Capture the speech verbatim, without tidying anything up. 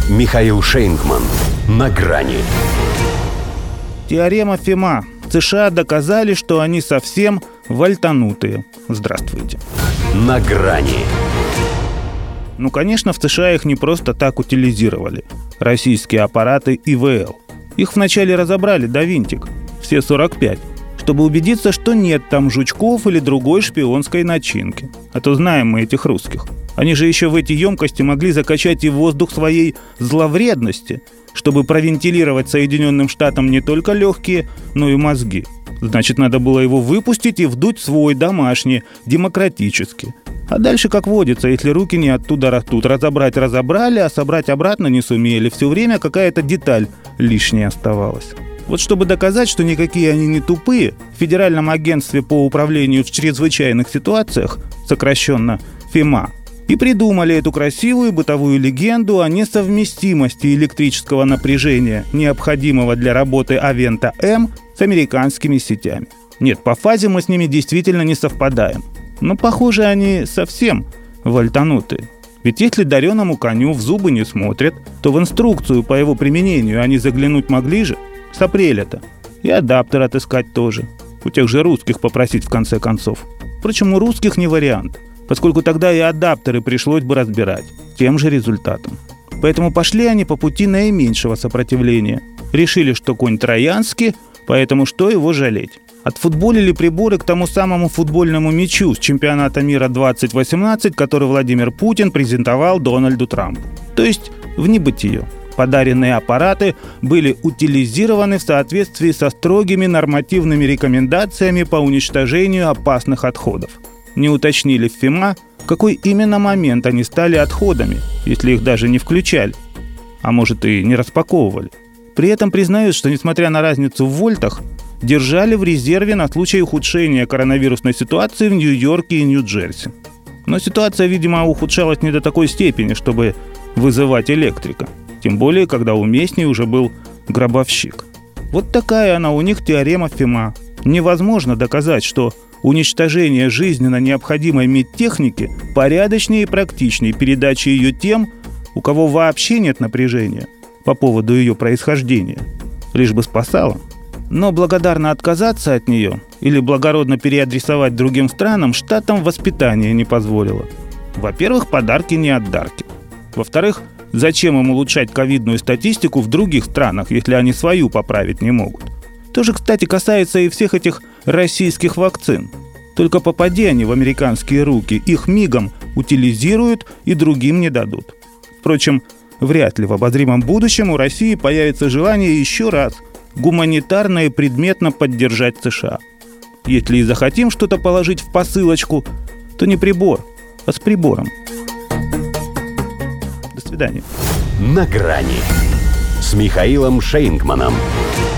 Михаил Шейнгман. На грани. Теорема Фема. США доказали, что они совсем вальтанутые. Здравствуйте. На грани. Ну, конечно, в США их не просто так утилизировали. Российские аппараты И В Л. Их вначале разобрали до винтик, все сорок пять, чтобы убедиться, что нет там жучков или другой шпионской начинки. А то знаем мы этих русских. Они же еще в эти емкости могли закачать и воздух своей зловредности, чтобы провентилировать Соединенным Штатам не только легкие, но и мозги. Значит, надо было его выпустить и вдуть свой домашний, демократический. А дальше, как водится, если руки не оттуда растут, разобрать разобрали, а собрать обратно не сумели. Все время какая-то деталь лишняя оставалась. Вот чтобы доказать, что никакие они не тупые, в Федеральном агентстве по управлению в чрезвычайных ситуациях, сокращенно ФЕМА, и придумали эту красивую бытовую легенду о несовместимости электрического напряжения, необходимого для работы Авента-М, с американскими сетями. Нет, по фазе мы с ними действительно не совпадаем. Но, похоже, они совсем вальтанутые. Ведь если дареному коню в зубы не смотрят, то в инструкцию по его применению они заглянуть могли же с апреля-то. И адаптер отыскать тоже. У тех же русских попросить в конце концов. Впрочем, у русских не вариант, поскольку тогда и адаптеры пришлось бы разбирать. Тем же результатом. Поэтому пошли они по пути наименьшего сопротивления. Решили, что конь троянский, поэтому что его жалеть? Отфутболили приборы к тому самому футбольному мячу с чемпионата мира двадцать восемнадцать, который Владимир Путин презентовал Дональду Трампу. То есть в небытие. Подаренные аппараты были утилизированы в соответствии со строгими нормативными рекомендациями по уничтожению опасных отходов. Не уточнили в ФЕМА, в какой именно момент они стали отходами, если их даже не включали, а может и не распаковывали. При этом признают, что несмотря на разницу в вольтах, держали в резерве на случай ухудшения коронавирусной ситуации в Нью-Йорке и Нью-Джерси. Но ситуация, видимо, ухудшалась не до такой степени, чтобы вызывать электрика. Тем более, когда уместнее уже был гробовщик. Вот такая она у них теорема Фема. Невозможно доказать, что уничтожение жизненно необходимой медтехники порядочнее и практичнее передачи ее тем, у кого вообще нет напряжения по поводу ее происхождения. Лишь бы спасала. Но благодарно отказаться от нее или благородно переадресовать другим странам штатам воспитание не позволило. Во-первых, подарки не от дарки. Во-вторых, зачем им улучшать ковидную статистику в других странах, если они свою поправить не могут? То же, кстати, касается и всех этих российских вакцин. Только попади они в американские руки, их мигом утилизируют и другим не дадут. Впрочем, вряд ли в обозримом будущем у России появится желание еще раз гуманитарно и предметно поддержать США. Если и захотим что-то положить в посылочку, то не прибор, а с прибором. До свидания. На грани с Михаилом Шейнгманом.